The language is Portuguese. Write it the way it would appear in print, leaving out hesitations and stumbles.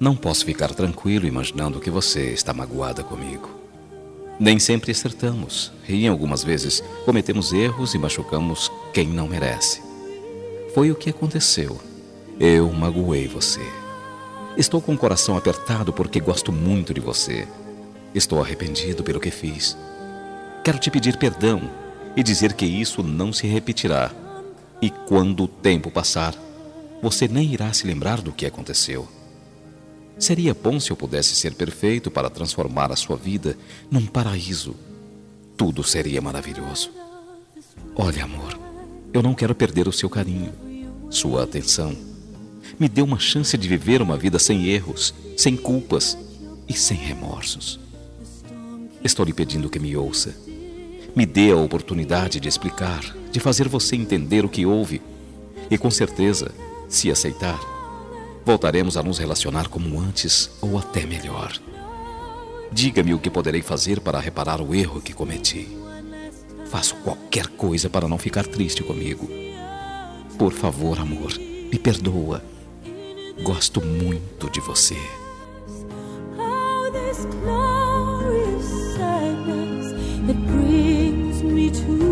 Não posso ficar tranquilo imaginando que você está magoada comigo. Nem sempre acertamos, e em algumas vezes cometemos erros e machucamos quem não merece. Foi o que aconteceu. Eu magoei você. Estou com o coração apertado porque gosto muito de você. Estou arrependido pelo que fiz. Quero te pedir perdão e dizer que isso não se repetirá. E quando o tempo passar, você nem irá se lembrar do que aconteceu. Seria bom se eu pudesse ser perfeito para transformar a sua vida num paraíso. Tudo seria maravilhoso. Olha, amor, eu não quero perder o seu carinho, sua atenção. Me dê uma chance de viver uma vida sem erros, sem culpas e sem remorsos. Estou lhe pedindo que me ouça. Me dê a oportunidade de explicar, de fazer você entender o que houve. E com certeza, se aceitar, voltaremos a nos relacionar como antes ou até melhor. Diga-me o que poderei fazer para reparar o erro que cometi. Faço qualquer coisa para não ficar triste comigo. Por favor, amor, me perdoa. Gosto muito de você. It brings me to